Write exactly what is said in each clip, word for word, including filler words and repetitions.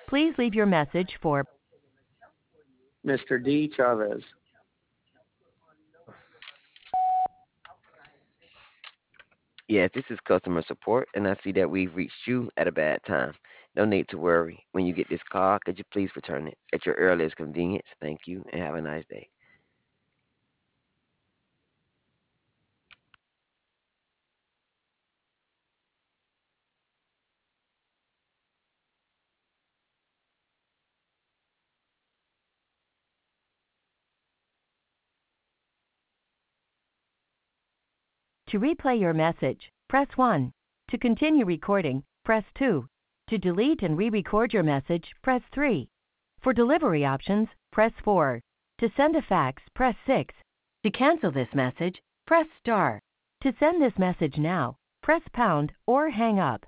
Please leave your message for Mister D. Chavez. Yes, this is customer support, and I see that we've reached you at a bad time. No need to worry. When you get this call, could you please return it at your earliest convenience? Thank you, and have a nice day. to replay your message, press one. To continue recording, press two. To delete and re-record your message, press three. For delivery options, press four. To send a fax, press six. To cancel this message, press star. To send this message now, press pound or hang up.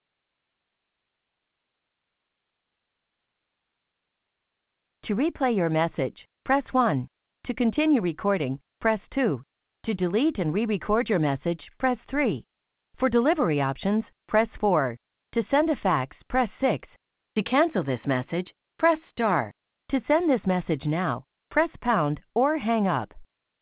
To replay your message, press one. To continue recording, press two. To delete and re-record your message, press three. For delivery options, press four. To send a fax, press six. To cancel this message, press star. To send this message now, press pound or hang up.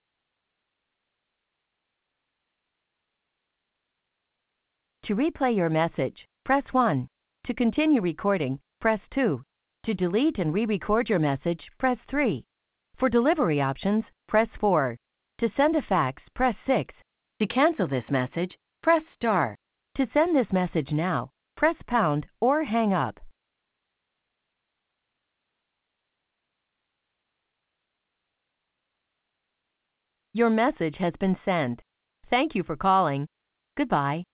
To replay your message, press one. To continue recording, press two. To delete and re-record your message, press three. For delivery options, press four. To send a fax, press six. To cancel this message, press star. To send this message now, press pound or hang up. Your message has been sent. Thank you for calling. Goodbye.